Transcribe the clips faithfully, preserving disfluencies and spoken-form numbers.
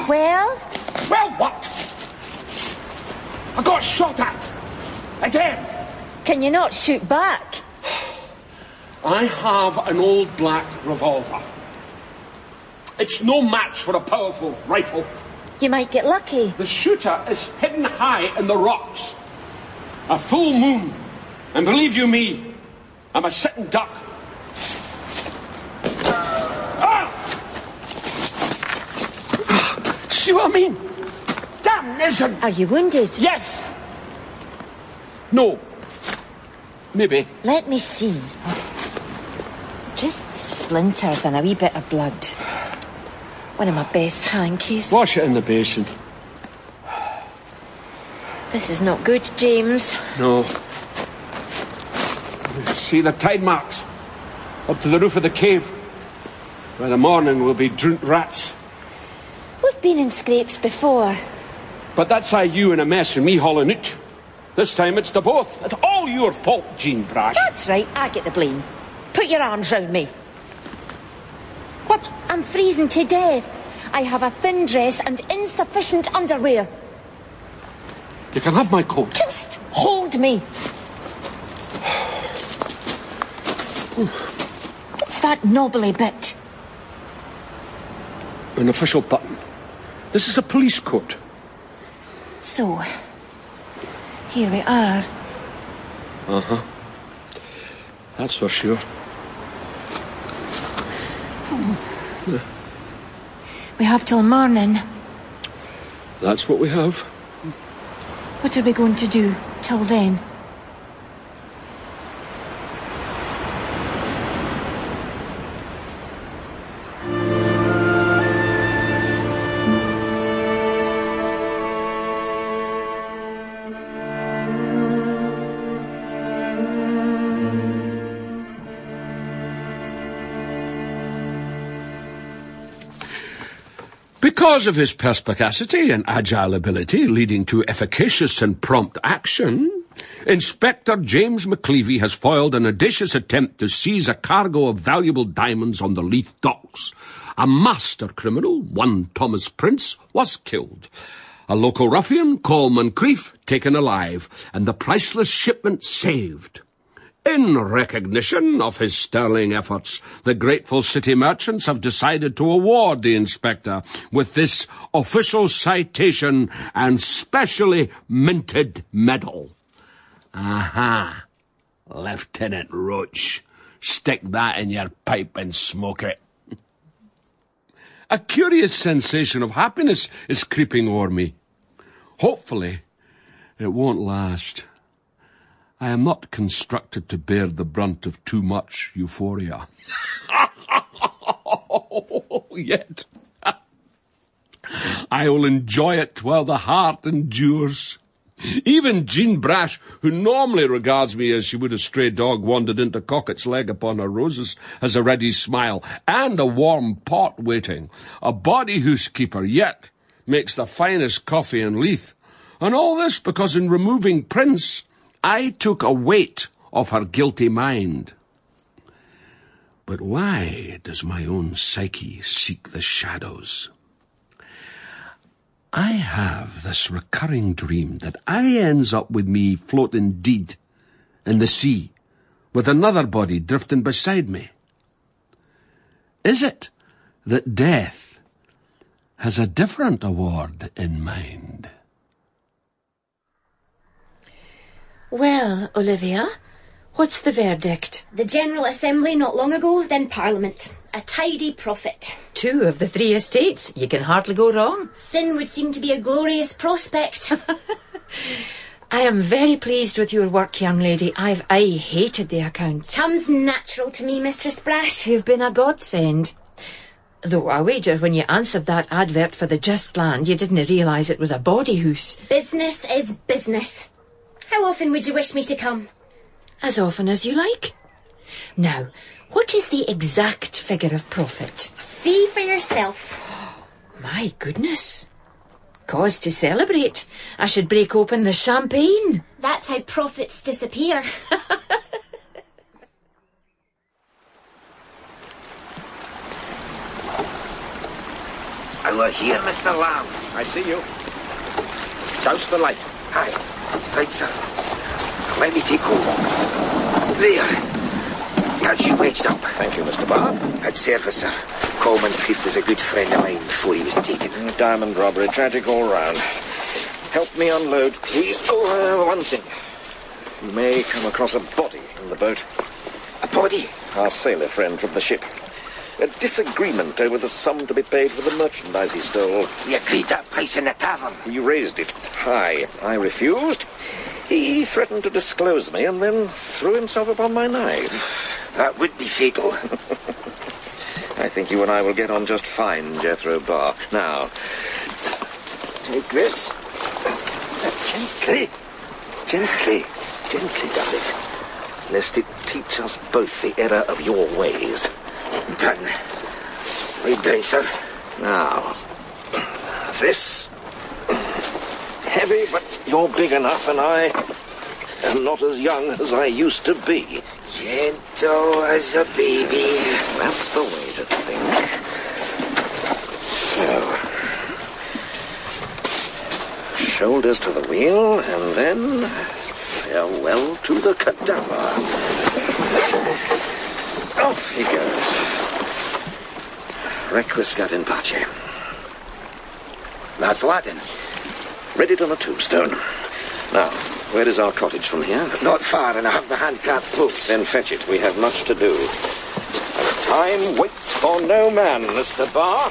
Well? Well, what? I got shot at. Again. Can you not shoot back? I have an old black revolver. It's no match for a powerful rifle. You might get lucky. The shooter is hidden high in the rocks. A full moon. And believe you me, I'm a sitting duck. Ah! See what I mean? Damnation! Are you wounded? Yes! No. Maybe. Let me see. Just splinters and a wee bit of blood. One of my best hankies. Wash it in the basin. This is not good, James. No. See the tide marks? Up to the roof of the cave. By the morning we'll be droont rats. We've been in scrapes before. But that's how you in a mess and me hauling out. This time it's the both. It's all your fault, Jean Brash. That's right, I get the blame. Put your arms round me. What? I'm freezing to death. I have a thin dress and insufficient underwear. You can have my coat. Just hold me. What's that knobbly bit? An official button. This is a police coat. So, here we are. Uh-huh. That's for sure. Oh. We have till morning. That's what we have. What are we going to do till then? Because of his perspicacity and agile ability leading to efficacious and prompt action, Inspector James McCleavey has foiled an audacious attempt to seize a cargo of valuable diamonds on the Leith docks. A master criminal, one Thomas Prince, was killed. A local ruffian, Coleman Creef, taken alive, and the priceless shipment saved. In recognition of his sterling efforts, the grateful city merchants have decided to award the inspector with this official citation and specially minted medal. Aha, Lieutenant Roach. Stick that in your pipe and smoke it. A curious sensation of happiness is creeping o'er me. Hopefully, it won't last. I am not constructed to bear the brunt of too much euphoria. Yet, I will enjoy it while the heart endures. Even Jean Brash, who normally regards me as she would a stray dog wandered into Cocket's leg upon her roses, has a ready smile and a warm pot waiting. A body housekeeper yet makes the finest coffee in Leith. And all this because in removing Prince, I took a weight off her guilty mind. But why does my own psyche seek the shadows? I have this recurring dream that I ends up with me floating dead in the sea, with another body drifting beside me. Is it that death has a different award in mind? Well, Olivia, what's the verdict? The General Assembly not long ago, then Parliament. A tidy profit. Two of the three estates. You can hardly go wrong. Sin would seem to be a glorious prospect. I am very pleased with your work, young lady. I've I hated the accounts. Comes natural to me, Mistress Brash. You've been a godsend. Though I wager when you answered that advert for the Just Land, you didn't realise it was a body house. Business is business. How often would you wish me to come? As often as you like. Now, what is the exact figure of profit? See for yourself. My goodness. Cause to celebrate. I should break open the champagne. That's how profits disappear. we're here, Mister Lamb. I see you. Douse the light. Aye. Right, sir. Let me take hold. There. That's you wedged up. Thank you, Mister Barr. At service, sir. Coleman Cliff was a good friend of mine before he was taken. Diamond robbery, tragic all round. Help me unload, please. Oh, uh, one thing. You may come across a body in the boat. A body? Our sailor friend from the ship. A disagreement over the sum to be paid for the merchandise he stole. We agreed that price in the tavern. He raised it high. I refused. He threatened to disclose me and then threw himself upon my knife. That would be fatal. I think you and I will get on just fine, Jethro Barr. Now, take this. Gently. Gently. Gently does it. Lest it teach us both the error of your ways. Done. Right down, sir. Now, this. Heavy, but you're big enough, and I am not as young as I used to be. Gentle as a baby. That's the way to think. So, shoulders to the wheel, and then farewell to the cadaver. Off he goes. Requiescat in pace. That's Latin. Read it on a tombstone. Now, where is our cottage from here? Not far, and I have the handcart close. Then fetch it. We have much to do. And time waits for no man, Mister Barr.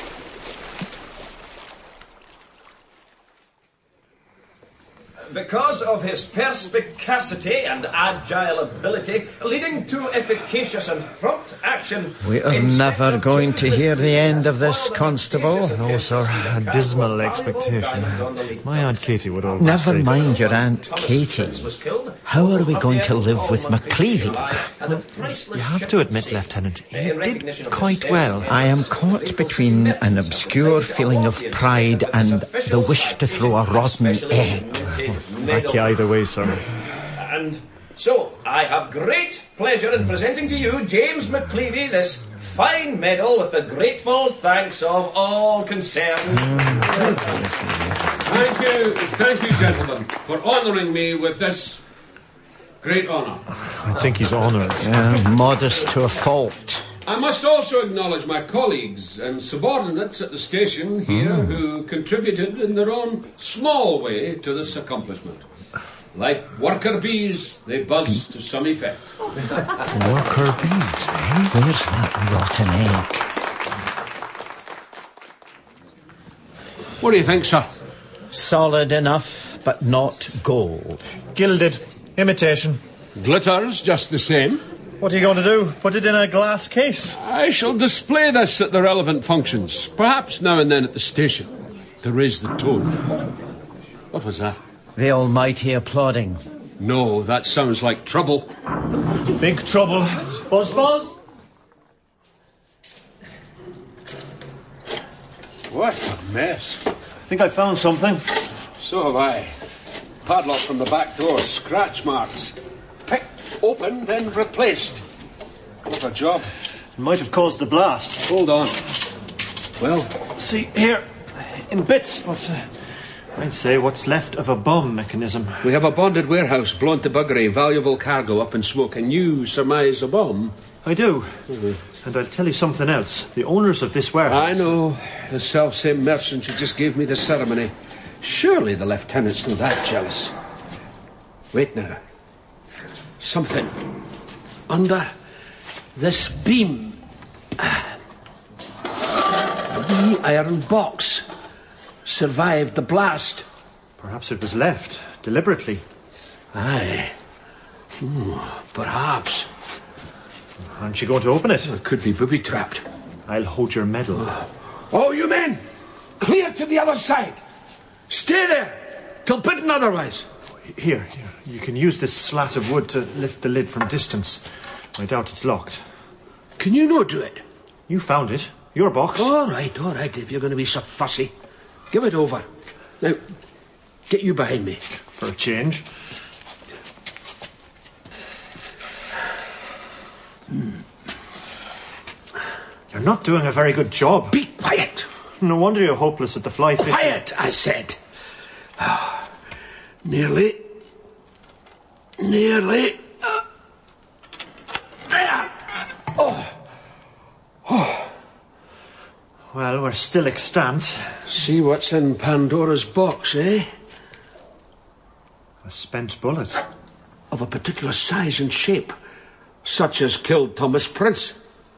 Because of his perspicacity and agile ability, leading to efficacious and prompt action... We are never going to hear the end of this, Constable. No, sir. A dismal expectation. My Aunt Katie would always Never say... mind your Aunt Katie. How are we going to live with McCleavey? Well, you have to admit, Lieutenant, he did quite well. I am caught between an obscure feeling of pride and the wish to throw a rotten egg. Back you either way, sir. And so, I have great pleasure in presenting to you, James McCleavey, this fine medal with the grateful thanks of all concerned. Thank you, thank you, gentlemen, for honouring me with this great honour. I think he's honoured. Uh, modest to a fault. I must also acknowledge my colleagues and subordinates at the station here mm. who contributed in their own small way to this accomplishment. Like worker bees, they buzz to some effect. Worker bees, eh? Where's that rotten egg? What do you think, sir? Solid enough, but not gold. Gilded. Imitation. Glitters just the same. What are you going to do? Put it in a glass case? I shall display this at the relevant functions, perhaps now and then at the station, to raise the tone. What was that? The Almighty applauding. No, that sounds like trouble. Big trouble. Buzz, buzz. What a mess. I think I found something. So have I. Padlock from the back door, scratch marks. Picked open, then replaced. What a job. It might have caused the blast. Hold on. Well? See, here, in bits, what's, uh, I'd say what's left of a bomb mechanism. We have a bonded warehouse blown to buggery, valuable cargo up in smoke, and you surmise a bomb? I do. Mm-hmm. And I'll tell you something else. The owners of this warehouse... I know. The self-same merchant who just gave me the ceremony. Surely the lieutenant's not that jealous. Wait now. Something under this beam. A wee iron box survived the blast. Perhaps it was left deliberately. Aye. Ooh, perhaps. Aren't you going to open it? It could be booby-trapped. I'll hold your medal. Oh, you men! Clear to the other side! Stay there till bidden otherwise. Here, here. You can use this slat of wood to lift the lid from distance. I doubt it's locked. Can you not do it? You found it. Your box. All right, all right, if you're going to be so fussy. Give it over. Now, get you behind me. For a change. Hmm. You're not doing a very good job. Be quiet. No wonder you're hopeless at the fly fishing. Quiet, I said. Oh, nearly. Nearly. Uh, there. Oh. Oh. Well, we're still extant. See what's in Pandora's box, eh? A spent bullet. Of a particular size and shape. Such as killed Thomas Prince.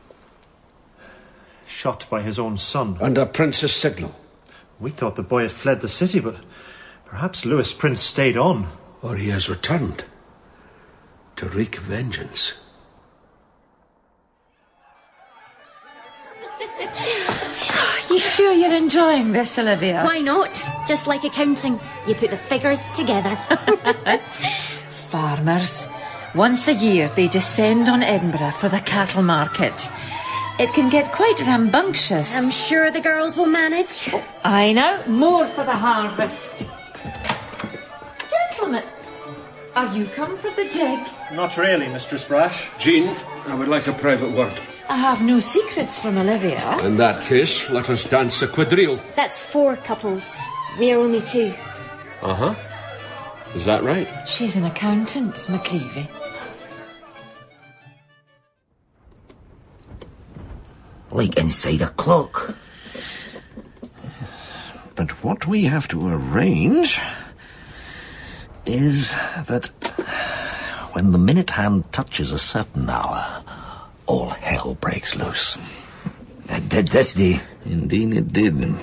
Shot by his own son. Under Prince's signal. We thought the boy had fled the city, but perhaps Lewis Prince stayed on. Or he has returned to wreak vengeance. You sure you're enjoying this, Olivia? Why not? Just like accounting. You put the figures together. Farmers. Once a year they descend on Edinburgh for the cattle market. It can get quite rambunctious. I'm sure the girls will manage. I know. More for the harvest. Gentlemen, are you come for the jig? Not really, Mistress Brash. Jean, I would like a private word. I have no secrets from Olivia. In that case, let us dance a quadrille. That's four couples. We're only two. Uh-huh. Is that right? She's an accountant, McLeavy. Like inside a clock. But what we have to arrange is that when the minute hand touches a certain hour, all hell breaks loose. It did this day. Indeed it did.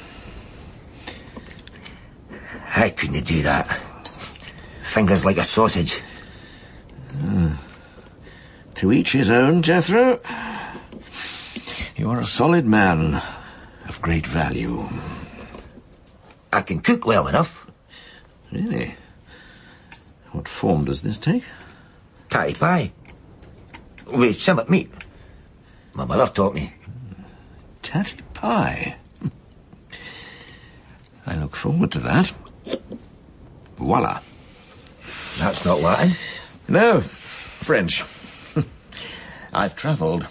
How couldn't you do that? Fingers like a sausage. Mm. To each his own, Jethro. You are a solid man of great value. I can cook well enough. Really? What form does this take? Tatty pie. With summit meat. My mother taught me. Tatty pie? I look forward to that. Voila. That's not Latin. No, French. I've travelled.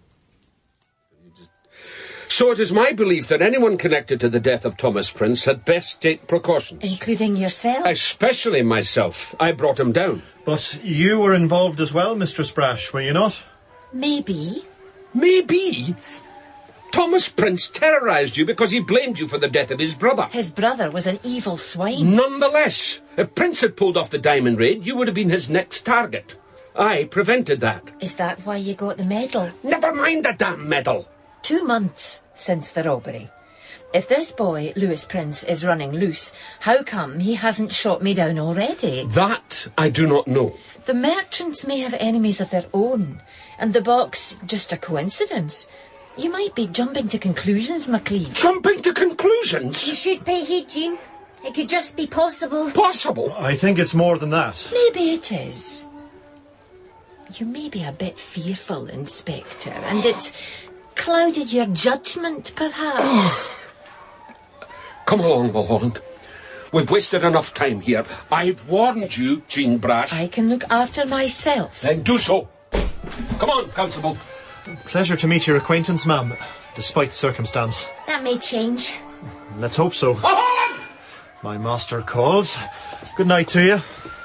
So it is my belief that anyone connected to the death of Thomas Prince had best take precautions. Including yourself? Especially myself. I brought him down. But you were involved as well, Mistress Brash, were you not? Maybe. Maybe? Thomas Prince terrorised you because he blamed you for the death of his brother. His brother was an evil swine. Nonetheless, if Prince had pulled off the diamond raid, you would have been his next target. I prevented that. Is that why you got the medal? Never mind the damn medal. Two months since the robbery. If this boy, Lewis Prince, is running loose, how come he hasn't shot me down already? That I do not know. The merchants may have enemies of their own, and the box just a coincidence. You might be jumping to conclusions, McLeave. Jumping to conclusions? You should pay heed, Jean. It could just be possible. Possible? I think it's more than that. Maybe it is. You may be a bit fearful, Inspector, and it's clouded your judgment, perhaps. Come along, Mulholland. We've wasted enough time here. I've warned you, Jean Brash. I can look after myself. Then do so. Come on, Constable. Pleasure to meet your acquaintance, ma'am, despite circumstance. That may change. Let's hope so. Mulholland! My master calls. Good night to you.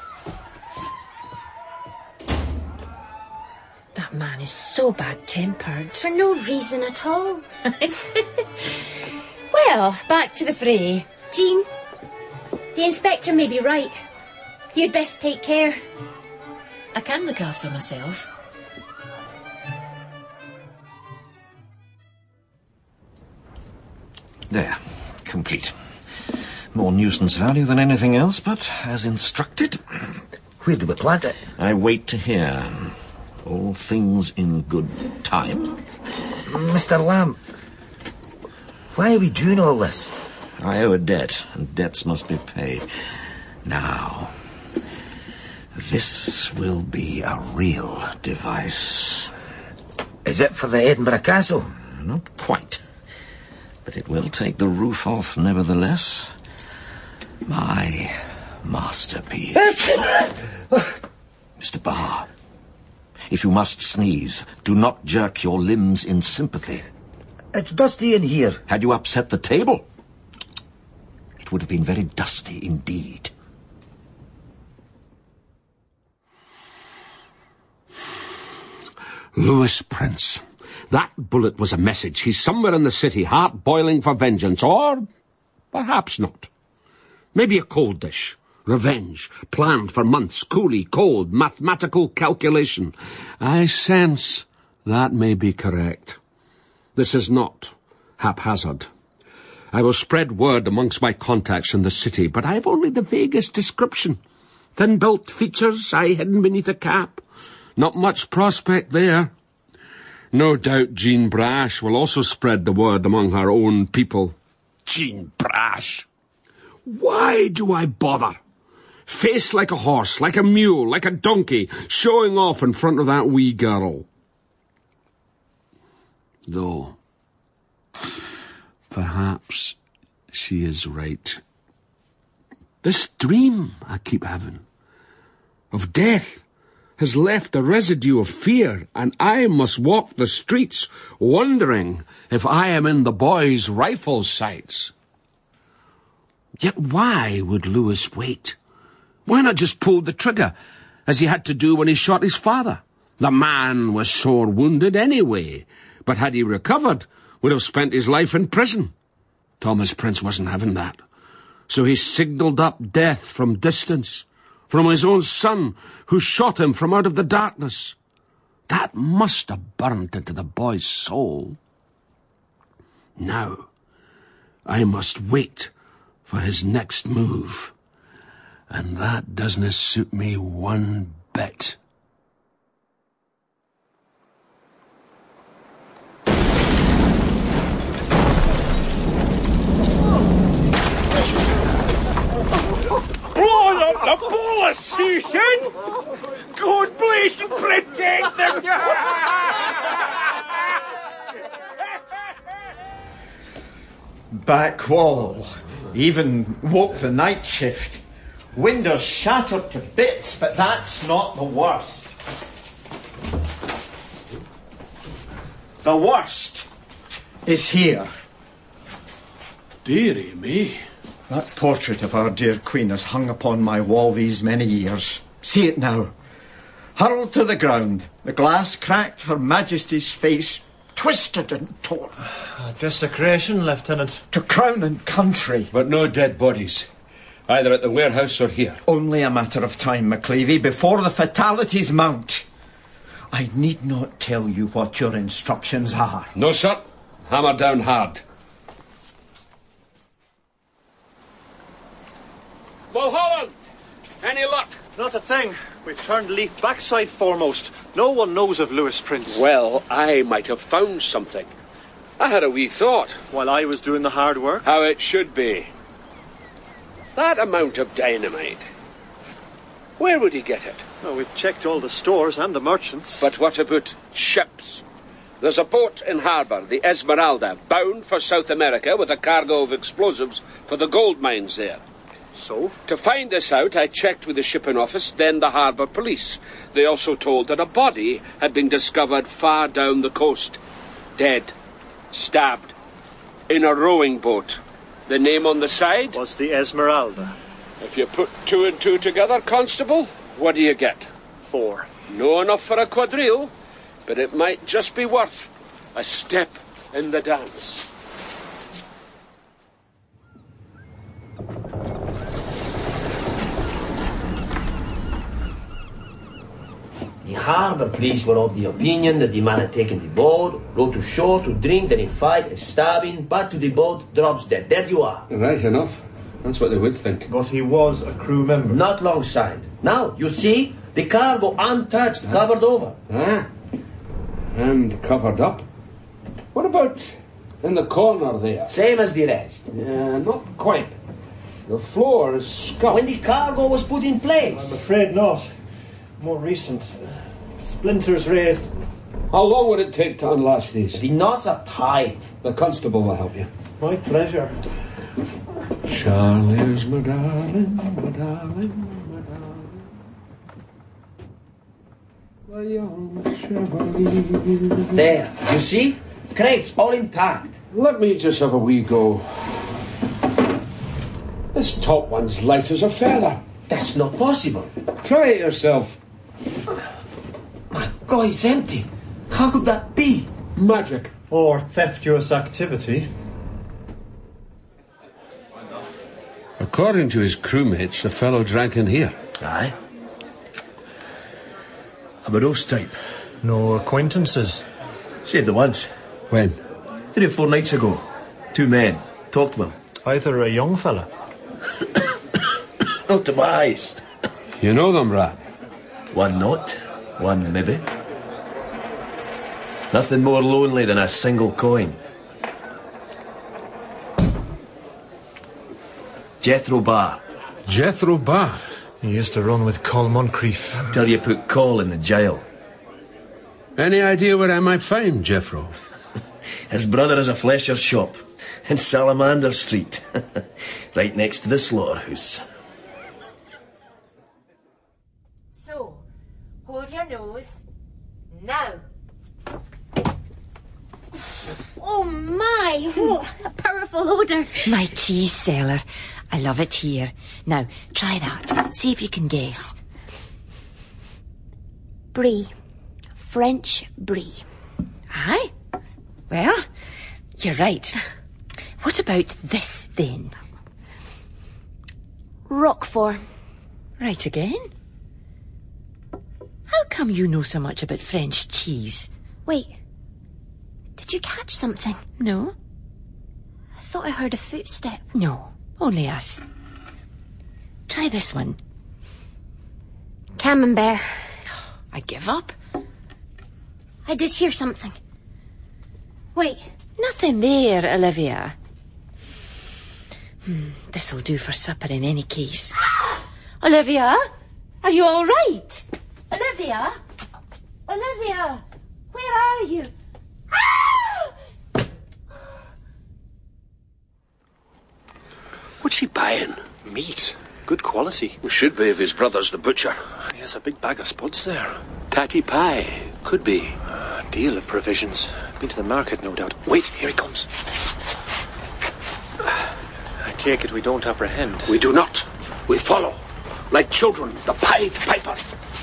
That man is so bad-tempered. For no reason at all. Well, back to the fray. Jean, the inspector may be right. You'd best take care. I can look after myself. There, complete. More nuisance value than anything else, but as instructed. Where do we plant it? I wait to hear. All things in good time. Mister Lamb, why are we doing all this? I owe a debt, and debts must be paid. Now, this will be a real device. Is it for the Edinburgh Castle? Not quite. But it will take the roof off, nevertheless. My masterpiece. Mister Barr, if you must sneeze, do not jerk your limbs in sympathy. It's dusty in here. Had you upset the table? It would have been very dusty indeed. Lewis Prince. That bullet was a message. He's somewhere in the city, heart boiling for vengeance, or perhaps not. Maybe a cold dish. Revenge, planned for months, coolly, cold, mathematical calculation. I sense that may be correct. This is not haphazard. I will spread word amongst my contacts in the city, but I've only the vaguest description. Thin-built features, eye hidden beneath a cap. Not much prospect there. No doubt Jean Brash will also spread the word among her own people. Jean Brash! Why do I bother? Face like a horse, like a mule, like a donkey, showing off in front of that wee girl. Though, perhaps she is right. This dream I keep having of death has left a residue of fear, and I must walk the streets wondering if I am in the boy's rifle sights. Yet why would Lewis wait? Why not just pull the trigger, as he had to do when he shot his father? The man was sore wounded anyway, but had he recovered, would have spent his life in prison. Thomas Prince wasn't having that. So he signalled up death from distance, from his own son, who shot him from out of the darkness. That must have burnt into the boy's soul. Now, I must wait for his next move. And that doesn't suit me one bit. Blown up the police station! God bless and protect them! Back wall. Even woke the night shift. Windows shattered to bits, but that's not the worst. The worst is here. Dearie me. That portrait of our dear Queen has hung upon my wall these many years. See it now. Hurled to the ground, the glass cracked, Her Majesty's face twisted and torn. A desecration, Lieutenant. To crown and country. But no dead bodies, either at the warehouse or here. Only a matter of time, Macleavy, before the fatalities mount. I need not tell you what your instructions are. No, sir. Hammer down hard. Mulholland! Any luck? Not a thing. We've turned Leith backside foremost. No one knows of Lewis Prince. Well, I might have found something. I had a wee thought. While I was doing the hard work? How it should be. That amount of dynamite. Where would he get it? Well, we've checked all the stores and the merchants. But what about ships? There's a boat in harbour, the Esmeralda, bound for South America with a cargo of explosives for the gold mines there. So? To find this out, I checked with the shipping office, then the harbour police. They also told that a body had been discovered far down the coast. Dead. Stabbed. In a rowing boat. The name on the side? Was the Esmeralda. If you put two and two together, Constable, what do you get? Four. No enough for a quadrille, but it might just be worth a step in the dance. The harbour police were of the opinion that the man had taken the boat, rowed to shore to drink, then he fight, a stabbing, back to the boat, drops dead. There you are. Right enough. That's what they would think. But he was a crew member. Not long signed. Now, you see, the cargo untouched, ah. covered over. Ah. And covered up. What about in the corner there? Same as the rest. Yeah, not quite. The floor is scuffed. When the cargo was put in place? I'm afraid not. More recent. Splinters raised. How long would it take to unlash these? The knots are tight. The constable will help you. My pleasure. Charlie's my darling, my darling, my darling. The young Chevalier. There, you see? Crates all intact. Let me just have a wee go. This top one's light as a feather. That's not possible. Try it yourself. My God, it's empty. How could that be? Magic. Or theftuous activity. According to his crewmates, the fellow drank in here. Aye. I'm a roast type. No acquaintances? Saved the once. When? Three or four nights ago. Two men. Talked to them. Either a young fella. Not to my eyes. You know them, Rat? One not. One maybe. Nothing more lonely than a single coin. Jethro Bar. Jethro Bar? He used to run with Col Moncrief. Till you put Col in the jail. Any idea where I might find Jethro? His brother has a flesher's shop in Salamander Street, right next to the slaughterhouse. So, hold your nose. Now. Oh my! Oh, a powerful odour. My cheese cellar. I love it here. Now, try that. See if you can guess. Brie. French brie. Aye? Well, you're right. What about this, then? Roquefort. Right again. How come you know so much about French cheese? Wait. Did you catch something? No. I thought I heard a footstep. No, only us. Try this one. Camembert. I give up. I did hear something. Wait. Nothing there, Olivia. Hmm, this'll do for supper in any case. Olivia? Are you all right? Olivia? Olivia? Where are you? What's he buying? Meat. Good quality. It should be if his brother's the butcher. He has a big bag of spuds there. Tatty pie. Could be. Uh, deal of provisions. Been to the market, no doubt. Wait, here he comes. I take it we don't apprehend. We do not. We follow. Like children, the Pied Piper.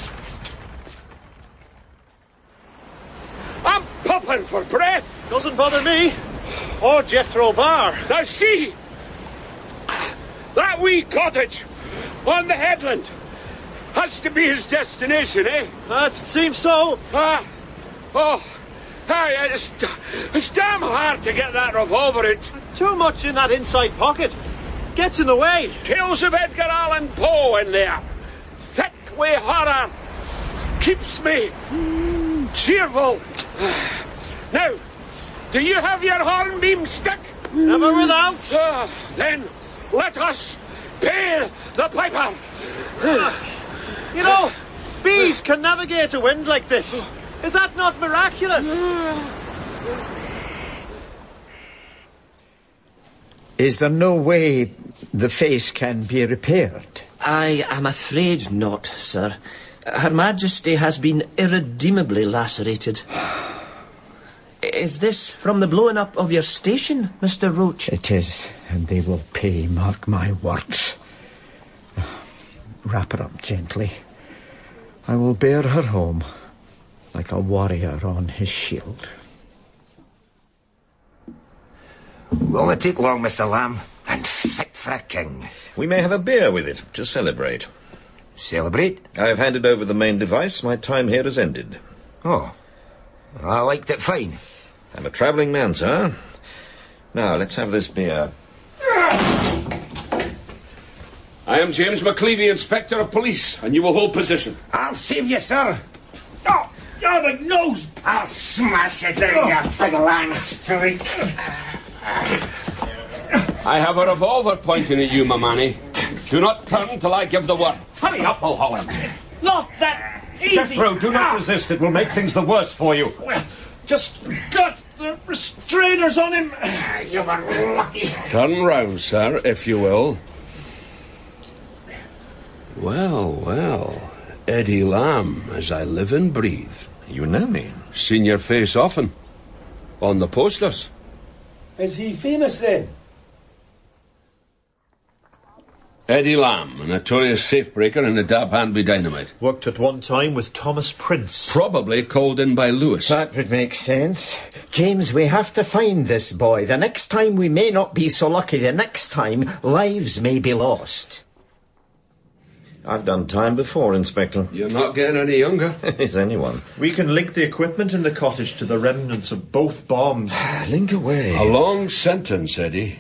I'm popping for breath. Doesn't bother me. Or Jethro Bar. Now see. That wee cottage on the headland has to be his destination, eh? That seems so. Ah. Oh. Hey, it's, it's damn hard to get that revolver in. Too much in that inside pocket. Gets in the way. Tales of Edgar Allan Poe in there. Thick with horror. Keeps me mm, cheerful. Now, do you have your hornbeam stick? Never without. Uh, then let us pay the piper. Uh, you know, bees can navigate a wind like this. Is that not miraculous? Is there no way the face can be repaired? I am afraid not, sir. Her Majesty has been irredeemably lacerated. Is this from the blowing up of your station, Mister Roach? It is, and they will pay, mark my words. Wrap her up gently. I will bear her home, like a warrior on his shield. Won't it take long, Mister Lamb? And fit for a king. We may have a beer with it to celebrate. Celebrate? I've handed over the main device. My time here has ended. Oh. I liked it fine. I'm a travelling man, sir. Now, let's have this beer. I am James McCleavy, Inspector of Police, and you will hold position. I'll save you, sir. Oh, oh, my nose! I'll smash it down, you big land streak. I have a revolver pointing at you, my manny. Do not turn till I give the word. Hurry up, I'll haul him. Not that easy. Jethro, do not resist. It will make things the worse for you. Just got the restrainers on him. You were lucky. Turn round, sir, if you will. Well, well. Eddie Lamb, as I live and breathe. You know me. Seen your face often. On the posters. Is he famous then? Eddie Lamb, a notorious safebreaker and a dab hand with dynamite. Worked at one time with Thomas Prince. Probably called in by Lewis. That would make sense. James, we have to find this boy. The next time we may not be so lucky. The next time, lives may be lost. I've done time before, Inspector. You're not getting any younger. Is anyone? We can link the equipment in the cottage to the remnants of both bombs. Link away. A long sentence, Eddie.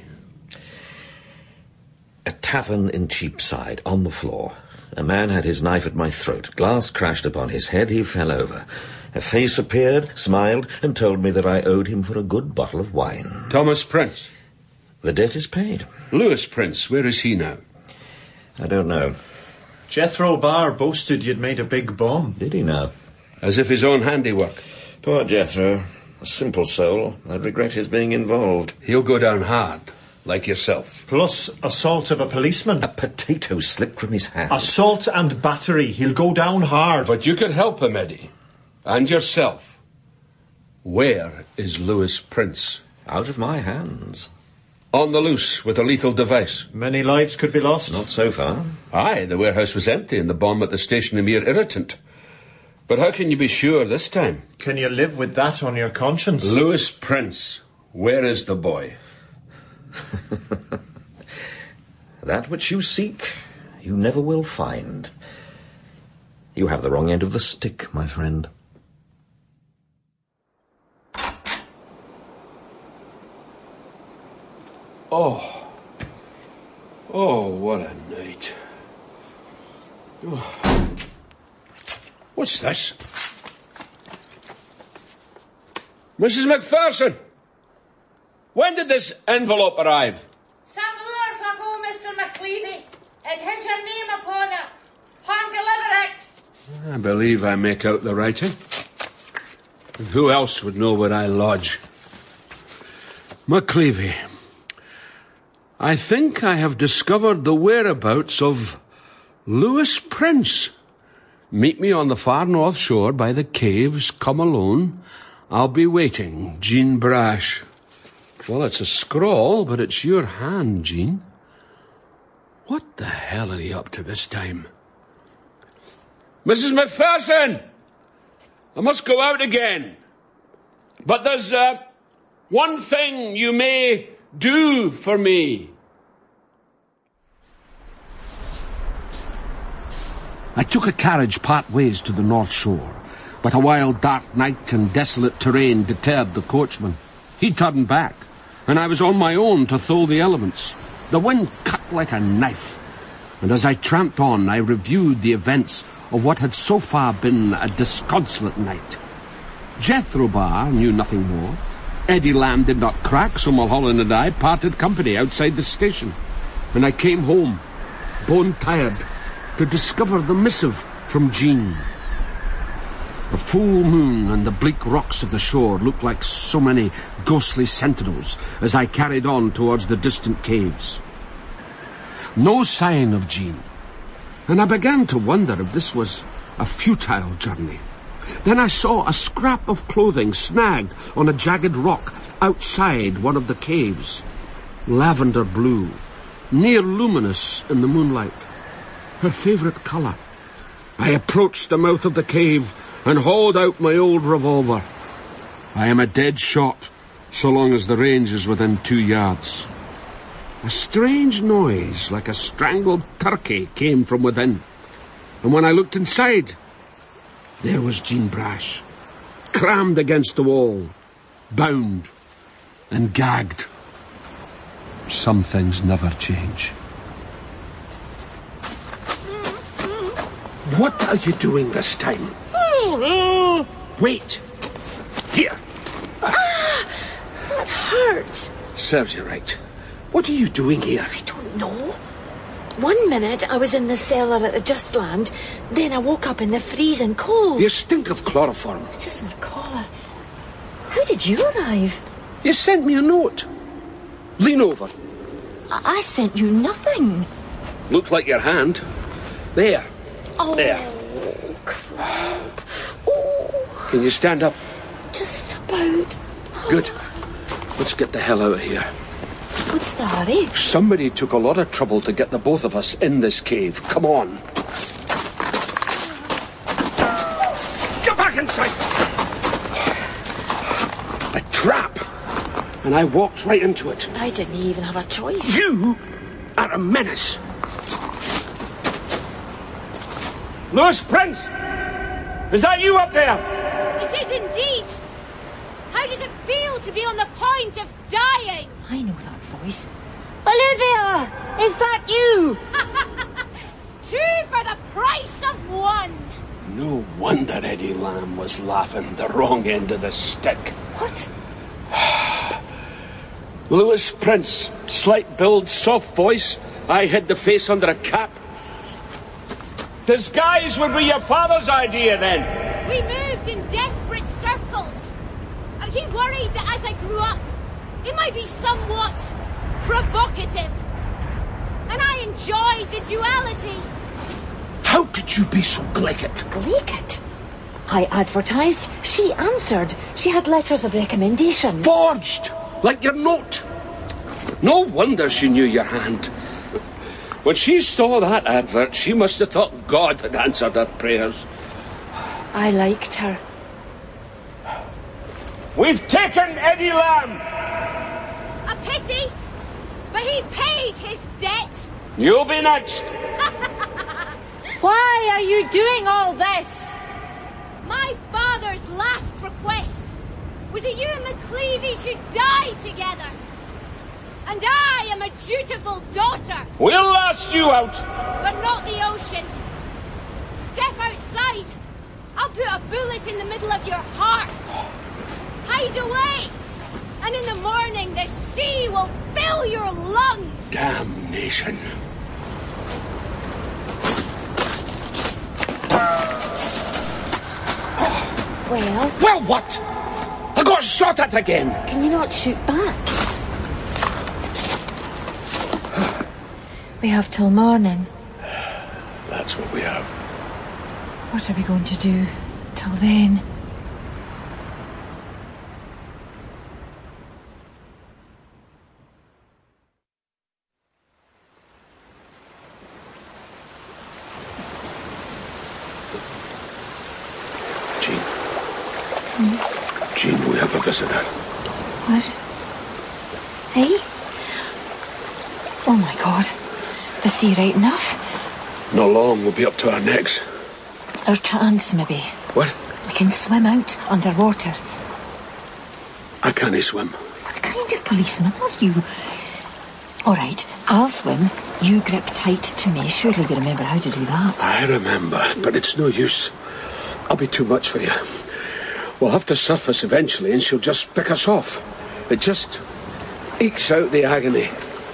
A tavern in Cheapside, on the floor. A man had his knife at my throat. Glass crashed upon his head. He fell over. A face appeared, smiled, and told me that I owed him for a good bottle of wine. Thomas Prince. The debt is paid. Lewis Prince, where is he now? I don't know. Jethro Barr boasted you'd made a big bomb. Did he now? As if his own handiwork. Poor Jethro. A simple soul. I regret his being involved. He'll go down hard. Like yourself. Plus assault of a policeman. A potato slipped from his hand. Assault and battery. He'll go down hard. But you could help him, Eddie. And yourself. Where is Lewis Prince? Out of my hands. On the loose with a lethal device. Many lives could be lost. Not so far. Aye, the warehouse was empty and the bomb at the station a mere irritant. But how can you be sure this time? Can you live with that on your conscience? Lewis Prince. Where is the boy? That which you seek, you never will find. You have the wrong end of the stick, my friend. Oh. Oh, what a night. Oh. What's this? Missus Macpherson! When did this envelope arrive? Some hours ago, Mister McCleavy. It has your name upon it. Hand deliver it. I believe I make out the writing. And who else would know where I lodge? McCleavy, I think I have discovered the whereabouts of Lewis Prince. Meet me on the far north shore by the caves. Come alone. I'll be waiting. Jean Brash. Well, it's a scrawl, but it's your hand, Jean. What the hell are you up to this time? Missus Macpherson! I must go out again. But there's uh, one thing you may do for me. I took a carriage part ways to the North Shore, but a wild dark night and desolate terrain deterred the coachman. He turned back, and I was on my own to thole the elements. The wind cut like a knife, and as I tramped on, I reviewed the events of what had so far been a disconsolate night. Jethro Barr knew nothing more. Eddie Lamb did not crack, so Mulholland and I parted company outside the station, and I came home, bone-tired, to discover the missive from Jean. The full moon and the bleak rocks of the shore looked like so many ghostly sentinels as I carried on towards the distant caves. No sign of Jean, and I began to wonder if this was a futile journey. Then I saw a scrap of clothing snagged on a jagged rock outside one of the caves. Lavender blue, near luminous in the moonlight. Her favourite colour. I approached the mouth of the cave and hauled out my old revolver. I am a dead shot, so long as the range is within two yards. A strange noise, like a strangled turkey, came from within. And when I looked inside, there was Jean Brash, crammed against the wall, bound and gagged. Some things never change. What are you doing this time? Wait. Here. Ah, that hurts. Serves you right. What are you doing here? I don't know. One minute I was in the cellar at the Just Land, then I woke up in the freezing cold. You stink of chloroform. It's just my collar. How did you arrive? You sent me a note. Lean over. I, I sent you nothing. Looked like your hand. There. Oh, there. Crap. Oh. Can you stand up? Just about. Good. Let's get the hell out of here. What's the hurry? Somebody took a lot of trouble to get the both of us in this cave. Come on. Get back inside! A trap! And I walked right into it. I didn't even have a choice. You are a menace. Lewis Prince! Is that you up there? It is indeed. How does it feel to be on the point of dying? I know that voice. Olivia! Is that you? Two for the price of one. No wonder Eddie Lamb was laughing the wrong end of the stick. What? Lewis Prince, slight build, soft voice. I hid the face under a cap. Disguise would be your father's idea, then. We moved in desperate circles. He worried that as I grew up, it might be somewhat provocative. And I enjoyed the duality. How could you be so glaikit? Glaikit? I advertised. She answered. She had letters of recommendation. Forged! Like your note. No wonder she knew your hand. When she saw that advert, she must have thought God had answered her prayers. I liked her. We've taken Eddie Lamb! A pity, but he paid his debt. You'll be next. Why are you doing all this? My father's last request was that you and McCleavy should die together. And I am a dutiful daughter. We'll last you out. But not the ocean. Step outside. I'll put a bullet in the middle of your heart. Hide away. And in the morning, the sea will fill your lungs. Damnation. Well? Well, what? I got shot at again. Can you not shoot back? We have till morning. That's what we have. What are we going to do till then? Jean. Hmm? Jean, we have a visitor. What? Hey? Oh my God. The sea right enough? Not long, we'll be up to our necks. Our chance, maybe. What? We can swim out underwater. I can't swim. What kind of policeman are you? All right, I'll swim. You grip tight to me. Surely you remember how to do that. I remember, but it's no use. I'll be too much for you. We'll have to surface eventually, and she'll just pick us off. It just ekes out the agony.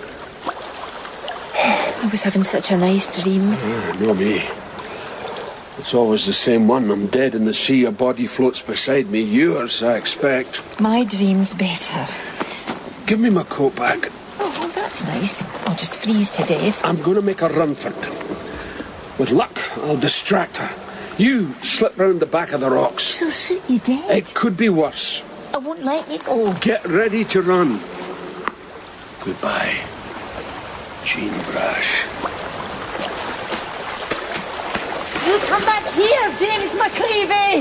I was having such a nice dream. Ah, no me. It's always the same one. I'm dead in the sea, a body floats beside me. Yours, I expect. My dream's better. Give me my coat back. Oh, well, that's nice. I'll just freeze to death. I'm going to make a run for it. With luck, I'll distract her. You slip round the back of the rocks. She'll shoot you dead. It could be worse. I won't let you go. Get ready to run. Goodbye, Jean Brash. You come back here, James McCleavy!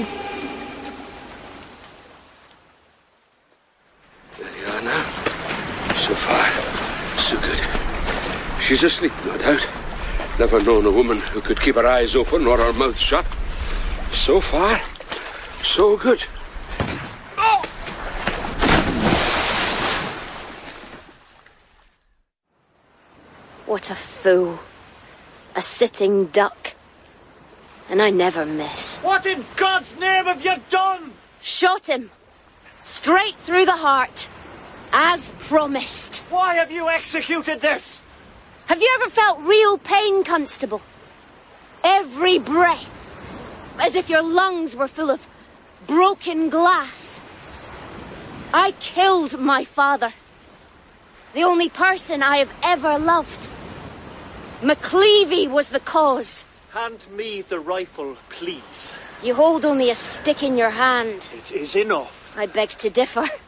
There you are now. So far, so good. She's asleep, no doubt. Never known a woman who could keep her eyes open or her mouth shut. So far, so good. Oh! What a fool. A sitting duck. And I never miss. What in God's name have you done? Shot him. Straight through the heart. As promised. Why have you executed this? Have you ever felt real pain, Constable? Every breath. As if your lungs were full of broken glass. I killed my father. The only person I have ever loved. McCleavy was the cause. Hand me the rifle, please. You hold only a stick in your hand. It is enough. I beg to differ.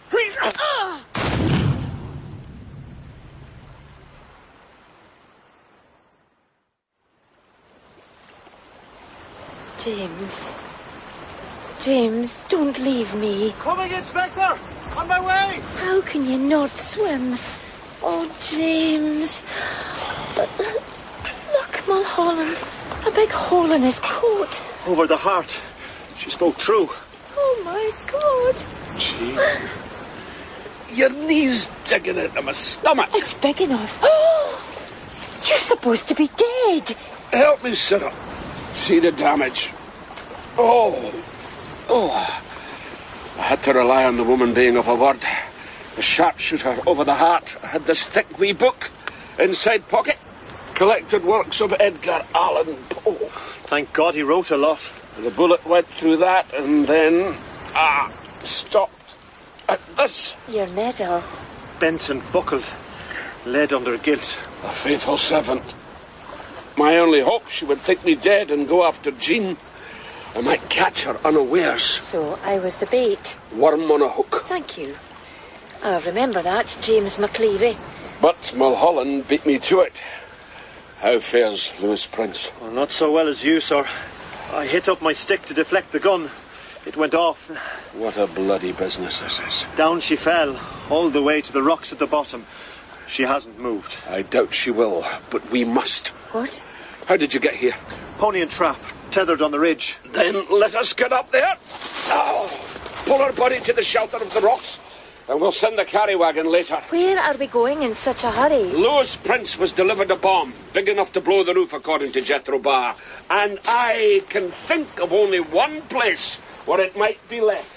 James. James, don't leave me. Coming, Inspector! On my way! How can you not swim? Oh, James. But look, Mulholland. A big hole in his coat. Over the heart. She spoke true. Oh, my God. Gee. Your knee's digging into my stomach. It's big enough. Oh, you're supposed to be dead. Help me sit up. See the damage. Oh. Oh. I had to rely on the woman being of a word. The sharpshooter over the heart. I had this thick wee book. Inside pocket. Collected works of Edgar Allan Poe. Thank God he wrote a lot. The bullet went through that and then... Ah, stopped at this. Your medal. Bent and buckled. Lead under guilt. A faithful servant. My only hope she would think me dead and go after Jean. I might catch her unawares. So I was the bait. Worm on a hook. Thank you. I'll remember that, James McLeavy. But Mulholland beat me to it. How fares Lewis Prince? Well, not so well as you, sir. I hit up my stick to deflect the gun. It went off. What a bloody business this is. Down she fell, all the way to the rocks at the bottom. She hasn't moved. I doubt she will, but we must. What? How did you get here? Pony and trap, tethered on the ridge. Then let us get up there. Oh, pull our body to the shelter of the rocks, and we'll send the carry wagon later. Where are we going in such a hurry? Lewis Prince was delivered a bomb, big enough to blow the roof, according to Jethro Bar. And I can think of only one place where it might be left.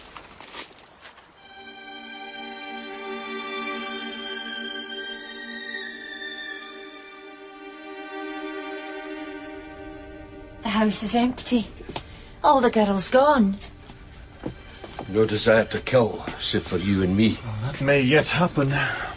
The house is empty. All the girls gone. No desire to kill, save for you and me. Well, that may yet happen.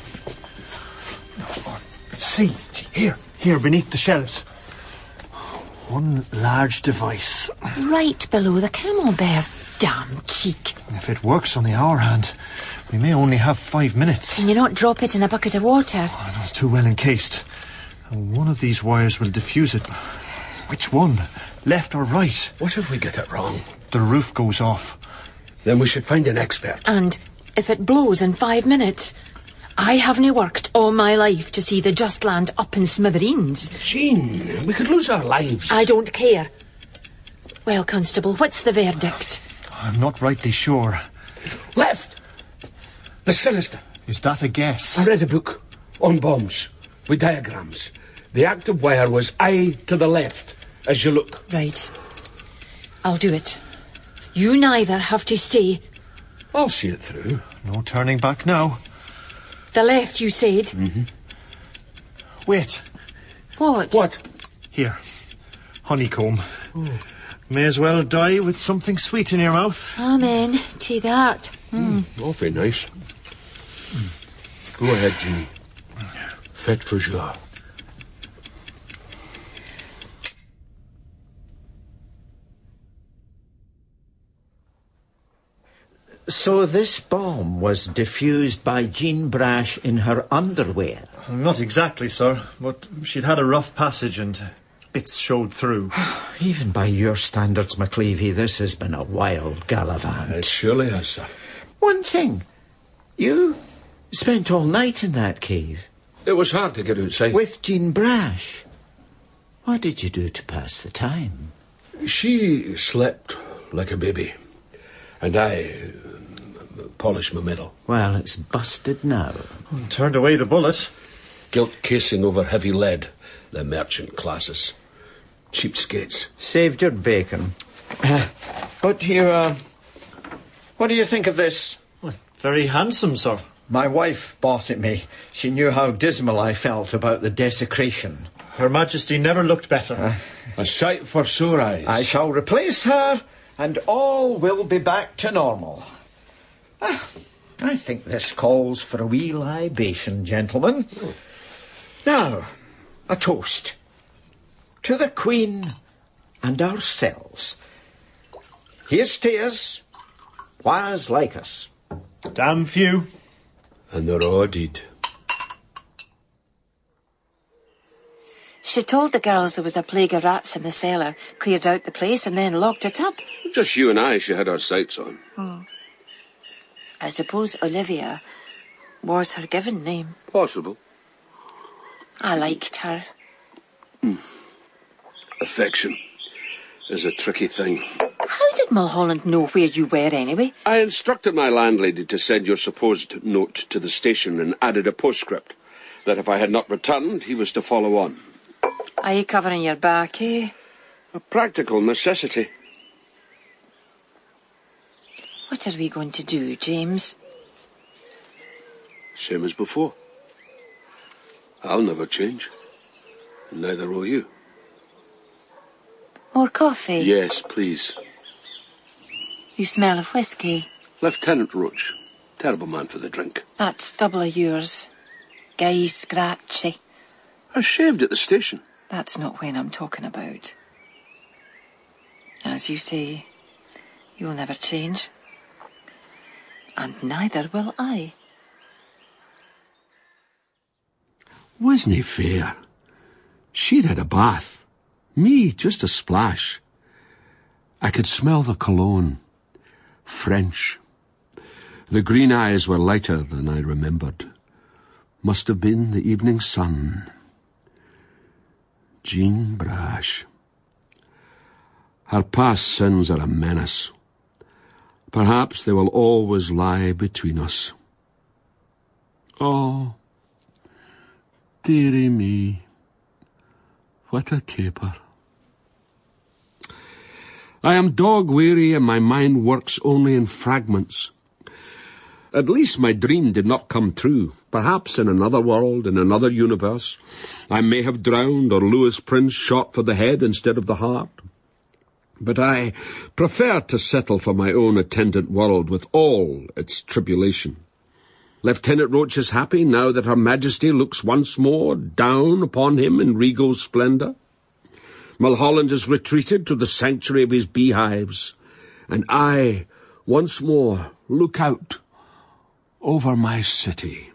See, here, here beneath the shelves. One large device. Right below the camembert. Damn cheek. If it works on the hour hand, we may only have five minutes. Can you not drop it in a bucket of water? Oh, no, it's too well encased. And one of these wires will diffuse it. Which one? Left or right? What if we get it wrong? The roof goes off. Then we should find an expert. And if it blows in five minutes, I haven't worked all my life to see the Just Land up in smithereens. Jean, we could lose our lives. I don't care. Well, Constable, what's the verdict? I'm not rightly sure. Left! The sinister. Is that a guess? I read a book on bombs with diagrams. The active wire was eye to the left as you look. Right. I'll do it. You neither have to stay. I'll see it through. No turning back now. The left, you said? Mm-hmm. Wait. What? What? Here. Honeycomb. Oh. May as well die with something sweet in your mouth. Amen to that. Mm. Mm, awfully nice. Mm. Go ahead, Jean. Faites for joie. So this bomb was diffused by Jean Brash in her underwear? Not exactly, sir, but she'd had a rough passage and bits showed through. Even by your standards, McLeavy, this has been a wild gallivant. It surely has, sir. One thing. You spent all night in that cave. It was hard to get outside. With Jean Brash. What did you do to pass the time? She slept like a baby. And I uh, polished my medal. Well, it's busted now. And turned away the bullet. Gilt casing over heavy lead. The merchant classes. Cheapskates. Saved your bacon. Uh, but you, uh... what do you think of this? Well, very handsome, sir. My wife bought it me. She knew how dismal I felt about the desecration. Her Majesty never looked better. Uh, a sight for sore eyes. I shall replace her, and all will be back to normal. Ah, I think this calls for a wee libation, gentlemen. Oh. Now, a toast. To the Queen and ourselves. Here's to us, wha's like us. Damn few. And they're all dead. She told the girls there was a plague of rats in the cellar, cleared out the place and then locked it up. Just you and I she had our sights on. Hmm. I suppose Olivia was her given name. Possible. I liked her. Hmm. Affection is a tricky thing. How did Mulholland know where you were anyway? I instructed my landlady to send your supposed note to the station and added a postscript that if I had not returned, he was to follow on. Are you covering your back, eh? A practical necessity. What are we going to do, James? Same as before. I'll never change. Neither will you. More coffee? Yes, please. You smell of whiskey. Lieutenant Roach. Terrible man for the drink. That stubble of yours. Guy scratchy. I shaved at the station. That's not when I'm talking about. As you say, you'll never change. And neither will I. Wasn't it fair? She'd had a bath. Me, just a splash. I could smell the cologne. French. The green eyes were lighter than I remembered. Must have been the evening sun. Jean Brash. Her past sins are a menace. Perhaps they will always lie between us. Oh, dearie me, what a caper. I am dog-weary and my mind works only in fragments. At least my dream did not come true. Perhaps in another world, in another universe, I may have drowned or Lewis Prince shot for the head instead of the heart. But I prefer to settle for my own attendant world with all its tribulation. Lieutenant Roach is happy now that Her Majesty looks once more down upon him in regal splendour. Mulholland has retreated to the sanctuary of his beehives, and I once more look out over my city.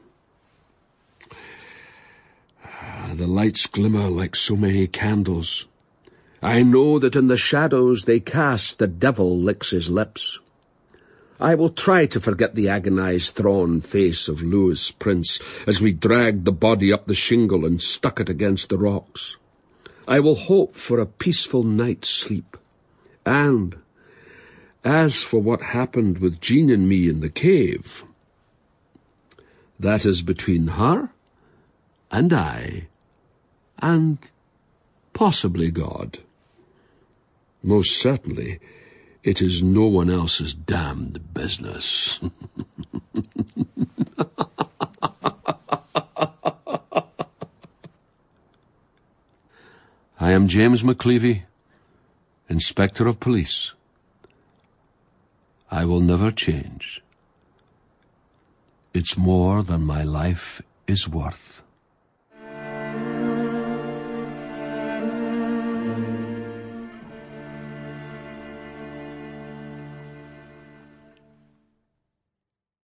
The lights glimmer like so many candles. I know that in the shadows they cast the devil licks his lips. I will try to forget the agonized thrawn face of Lewis Prince as we dragged the body up the shingle and stuck it against the rocks. I will hope for a peaceful night's sleep. And as for what happened with Jean and me in the cave, that is between her and I and possibly God. Most certainly, it is no one else's damned business. I am James McCleavy, Inspector of Police. I will never change. It's more than my life is worth.